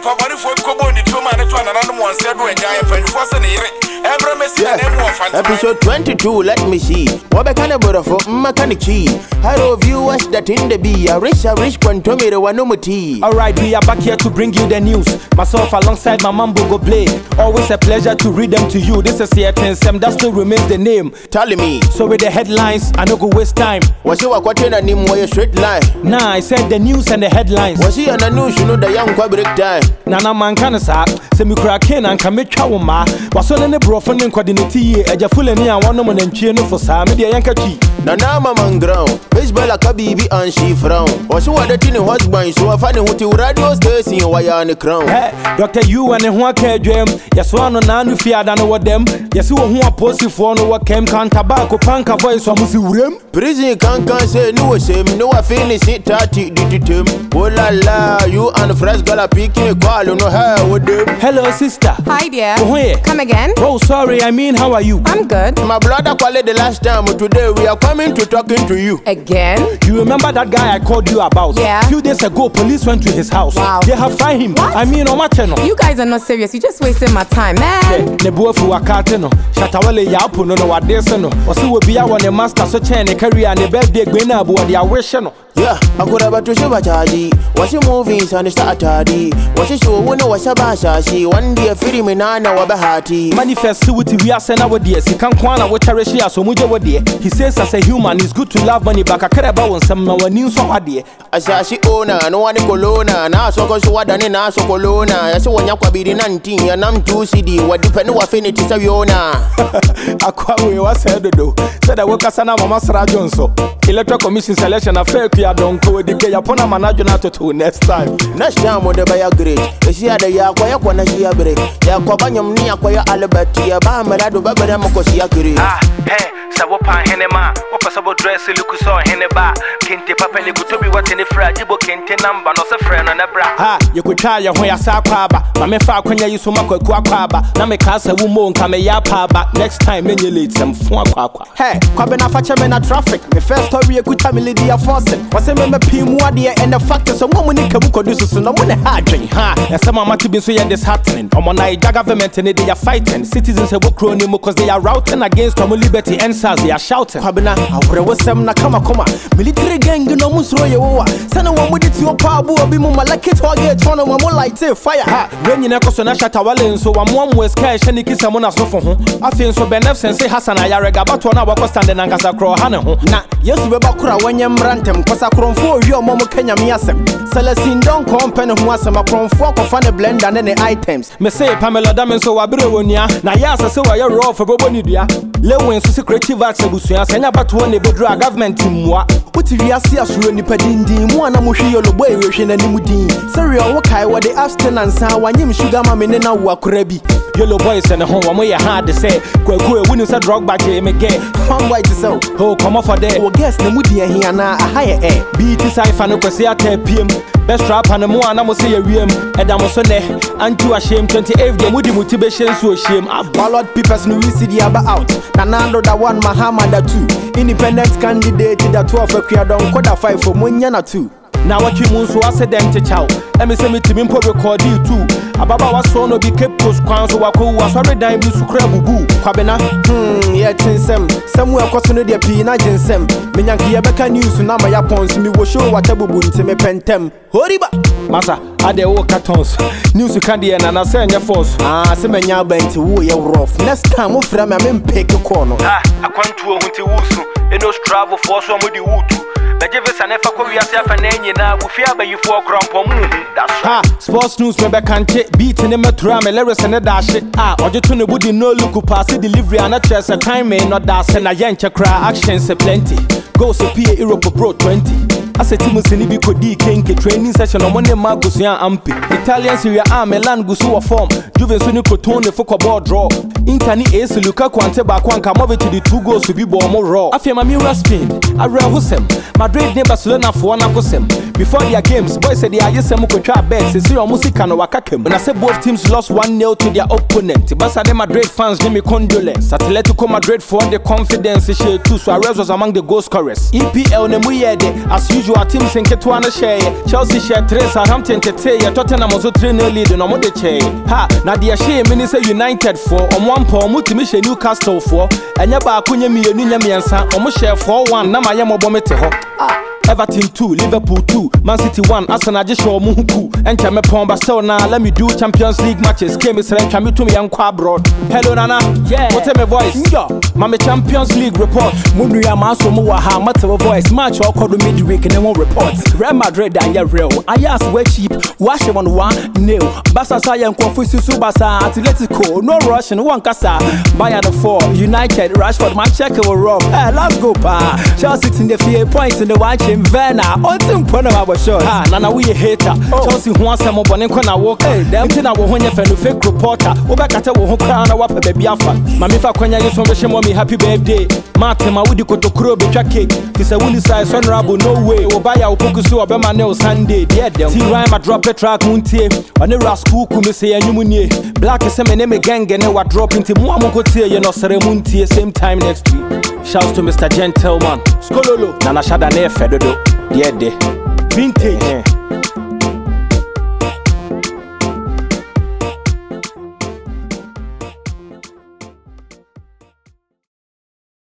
Papa for Coboni, 2 man, and one said when I am forcing it. Episode 22, let me see. What kind of butter for mechanic cheese? Hello, viewers that in the be a rich quantometer one no tea. Alright, we are back here to bring you the news. Myself alongside my mambo go play. Always a pleasure to read them to you. This is CTN Sem, that still remains the name. Tell me. So with the headlines, I no go waste time. Was you a quarter and name where you straight line? Nah, I said the news and the headlines. Was he on the news, you know the young quabric time? Nana man can say, Semi Kraken and Kamicha Woma, was on the brofan and coordinate, a Jafulani and 1 woman and Chino for Sam, the Yankachi. Nana man ground, baseball a kabibi and she frown. Was you a tiny husband, so I find what you radio station why on the crown. Hey, Doctor, you and a Huaka dream, yes, one on Nanu fear than what them, yes, who are posted for no what came can tobacco panka voice from Musurim. Prison can't say no same, no I finish it 30 DTM. Oh la la, you and the fresh gala picking a call, no hair with them. Hello, sister. Hi, dear. Oh, hey. Come again? Oh, sorry, I mean, how are you? I'm good. My brother called the last time, but today we are coming to talking to you. Again? You remember that guy I called you about? Yeah. A few days ago, police went to his house. Wow. They have found him. What? I mean, on my channel. You guys are not serious. You're just wasting my time, man. Nebuafu wakateno. Shatawale yapu no wadeseno. Osi wobi awo ne master so chain ne career ne birthday gbena abu odi awehye no. Yeah, I could have to show charge. What's your movies and start tardy? What's your show when I was a basha? One day, free me nana wabahati. Manifest with we are sent our dear. He can't kwana what cherish so muja wadi. He says as a human it's good to love money back a caraba on some no news so hadi. Asashi owner, no one colonna, na so go so what and na so colonna. I saw one yakwabi 19 and I'm 2 CD. What depend on affinity saviona. Aqua was said though. Said I work as an Masra Johnson. Electoral Commission selection affair. Don't go with the Yapona manager to next time. Next time, when they buy a great, you see the Yakwaya Kwanashia break. Yakwabanyam Niakwaya Albertia, Bamarado Babaramokosia Kiri. Ah, hey, Sawopa Henema, what possible dress Lucuso Heneba, Kente Papeli Gutobi, what in the fragile Kente number, not a friend on a bra. Ah, you could try your way as Aquaba, Mamefa Quenya Yusumako Quaquaba, Namekasa Wumo, Kameyapa, but next time, when you lead some Fuaqua. Hey, Quabena Fachamena traffic, the first story a good family, dear Fawcett. Was a member Pimwa dear and the fact is a woman in Kabuko produces no one hard drink. Ha, and some are to be so this happening. On one night, the government and they are fighting. Citizens have crony because they are routing against common liberty and SARS. They are shouting. Kabina, I was some Nakama, military gang, no Musroya. Send a one with it to your power, Bimu, like it, or get one of more like fire. Ha, when you know, Shatawale, so one was cash and kiss someone else for home. I feel so beneficent, say Hassan, I are about 1 hour standing and Casacro Hana. Nah, yes, we bakura when you rantem, Casacron. Your mama Kenya Miasem. Celestine don't compare who was some from 4 of blend and any items. Me say Pamela Damen so Abironia, Nayasa so I raw for Bobonidia. Lewin so creative arts Busia, and about 1 bedra government in moi. What if you see us really pedindi, one Amushi or way wishing any mudin. Sorry, I walk what the abstinence and one him sugar mammy in a wakrebi. Yellow boys and a home where you had to say, Quaku, when you said drug by Jamie Gay. Come white so, oh, come off for day. Oh, guess the moody and here now a higher air. Beat is I fan of PM. Best rap and more and I must say a ream. And I'm also there. And to a shame 28 the moody motivation so shame. A ballot papers no city about. Nanando that one Muhammad 2. Independent candidate that 12 a clear down quarter 5 for Munyana 2. Now what you moon so I said them to chow. Let me say me to me record you too. Ababa was so no be kept close crown so wako was already dying to crab boo. Kwabena, yeah, tinsem. Somewhere costing the pina jinsem. Menyanki Yabeka news na my yapons me will show what abu to me pentem. Horiba Massa, I de walk cartons. News candy and I send your force. Ah, Semenya bent to woo your rough. Next time we'll frame a men pick a corner. Ah, I want to a winter woosu. And those travel for some with the wood. But Jevis and Efa Korea self and any now with fear by you for grump. That's ha, sports news member can't beat in the metro, Meleris and a dash it. Ah, or you turn the woody no look pass the delivery and a chest a time may not dash and a yancha cry actions a plenty. Go so P Europe Pro 20. I said Timothy Bicodi Kenke training session on Monday Margusian Ampi. Italians here are Melan Gusu form. Juven Suni Cotone for ball draw. Intani Ace Lukaku and Tebakwan come over to the 2 goals to be more raw. I feel my mirror spin. I real Husem. Madrid name Barcelona for 1 Husem. Before their games, boys said they are just some contract bets. It's your music and Wakakem. When I said both teams lost 1-0 to their opponent. Barca Madrid fans give me condolence. Atletico Madrid for the confidence share too. Suarez was among the goal scorers. EPL Nemuyede as usual. usual teams in Ketuana share. Chelsea share 3, Southampton tete, Tottenham also 3-0 lead no more de che. Ha, Nadia Shea Minister United 4, on 1 point, Multimission Newcastle 4, and Yaba Kunya mi Miansa, almost share 4-1, Namayamo Bometeho. Everton 2, Liverpool 2, Man City 1, Arsenal just show Muhuku, and Chamepomba so now let me do Champions League matches. Came is like to me and abroad. Hello Nana, yeah. What's my voice? Yeah. Mama Champions League report. Mundu ya maso muwa ha mata voice match all called midweek and then one report. Real Madrid and ya real. I ask where cheap, wash on 1-0. Basa Sayan Kofusu Subasa, Atletico, no rush and one casa. Bayern the 4, United, Rashford, my check will rough. Hey, let's go pa. Chelsea in the 4 points in the watch in Verna. On team point of our shot. Ha, Nana we a hater. Chelsea wants some more than Kona walk. Hey, them thing I will when you fake reporter. Obakata will crown a wapa baby alpha. Mamifa Konya is from me happy birthday. Martin, my woody koto kuro be cake. It's a woolly size honorable, no way. Obaya Opokusu Obama Neo Sunday. Dear them. T Rhyme a drop a track Muntie. On the rascal Kumise and Yumunie. Black is a name gang and what drop into Muamokote, you know, Seremuntie, same time next week. Shouts to Mr. Gentleman. Skololo. Nana Shadane Fedodo. Dear day. Vintage.